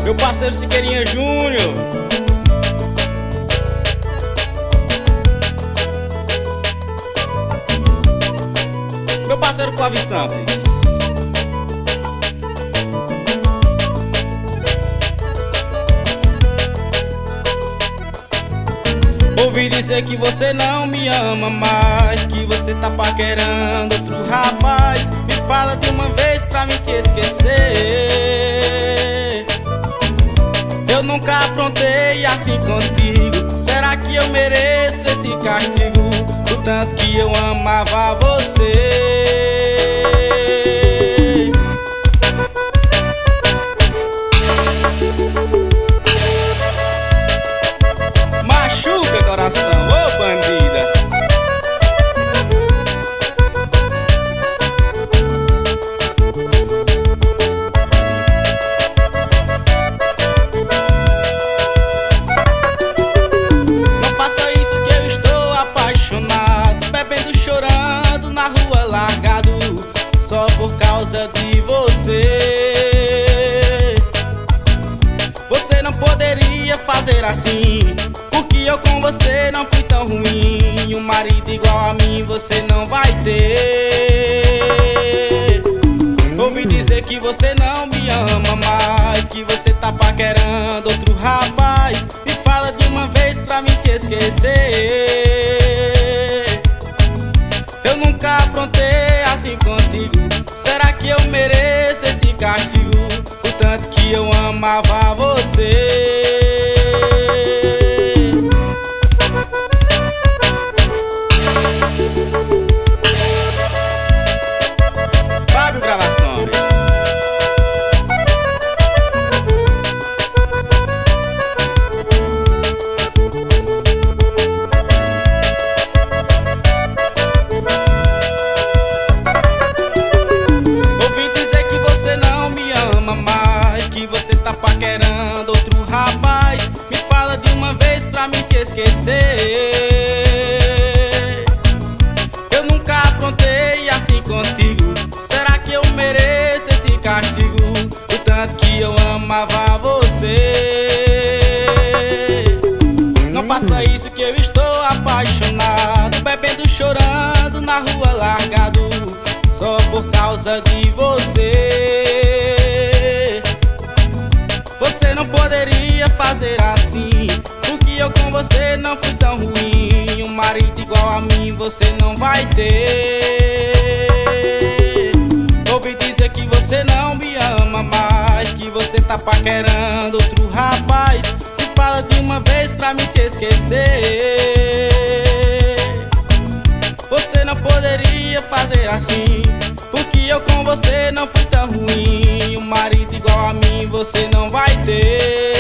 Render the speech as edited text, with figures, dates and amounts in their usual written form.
Meu parceiro Siqueirinha Júnior. Meu parceiro Cláudio Santos. Ouvi dizer que você não me ama mais, que você tá paquerando outro rapaz. Me fala de uma vez pra mim te esquecer. Eu nunca aprontei assim contigo. Será que eu mereço esse castigo? Do tanto que eu amava você. Machuca coração, ô bandida. Não faça isso que eu estou apaixonado, bebendo, chorando na rua largado, só por causa de você. Você não poderia fazer assim, porque eu com você não fui tão ruim. Um marido igual a mim você não vai ter. Ouvi dizer que você não me ama mais, que você tá paquerando outro rapaz. Me fala de uma vez pra mim te esquecer. Eu nunca aprontei assim contigo. Será que eu mereço esse castigo? O tanto que eu amava você. Fábio Gravações. Ouvi dizer que você não me ama mais, que você tá paquerando outro rapaz. Me fala de uma vez pra mim te esquecer. Eu nunca aprontei assim contigo. Será que eu mereço esse castigo? O tanto que eu amava você. Não faça isso que eu estou apaixonado, bebendo, chorando na rua largado, só por causa de você. Você não poderia fazer assim, porque eu com você não fui tão ruim. Um marido igual a mim você não vai ter. Ouvi dizer que você não me ama mais, que você tá paquerando outro rapaz. Me fala de uma vez pra mim te esquecer. Você não poderia fazer assim, porque eu com você não fui tão ruim. Um marido igual a mim você não vai ter.